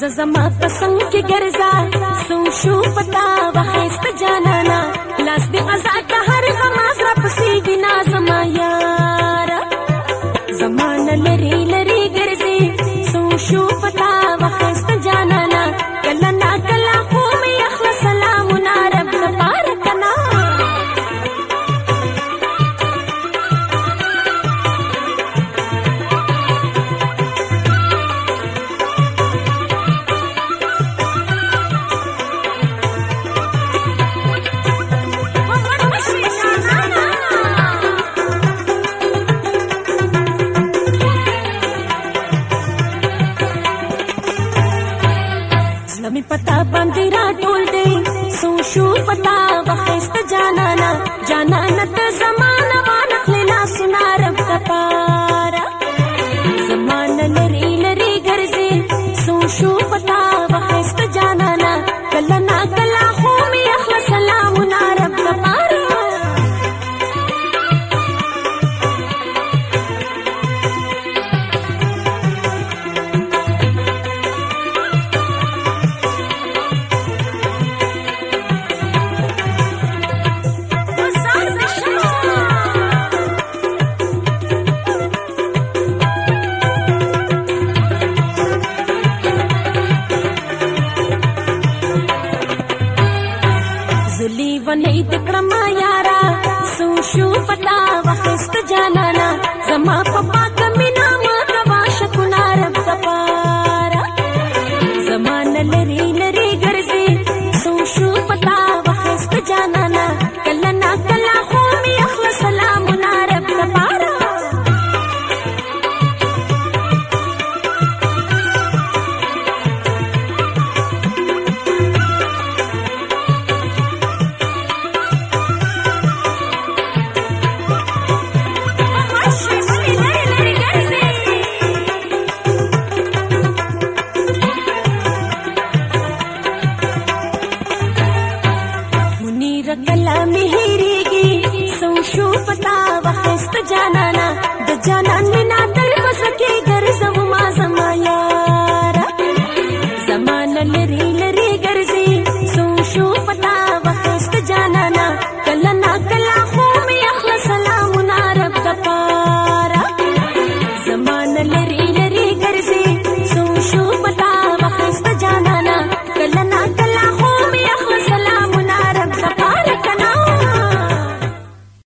زما قسم کې ګرځا سو شو پتا وخست جانانا لاس دې آزاد هر غماز را پسې بنا زما یار زمانه لري لري ګرځي سو شو پتا وخست جانانا کله نا کله خو مې اخلاص سلامونه رب بارکنا می پتا باندې را ټول دی سو شو پتا وخست جانانا جانانا ته زمانہ وانخلی لا سنا رب کپارا زمانہ لري لري ګرځي سو شو پتا وخست جانانا کله نا کله خو می اخلاص سلامونه رب کپارا ونی دکرما یارا سو شو پتا وخست جانانا زما پپا کمینا مکوا شکنا رب کپارا زمانہ لری لری ګرځي سو شو پتا وخست جانانا کله نا کله خو می اخلاص سلامونه رب کپارا कला मिहिरीगी सो शो पता वखस्त जनाना द जनाना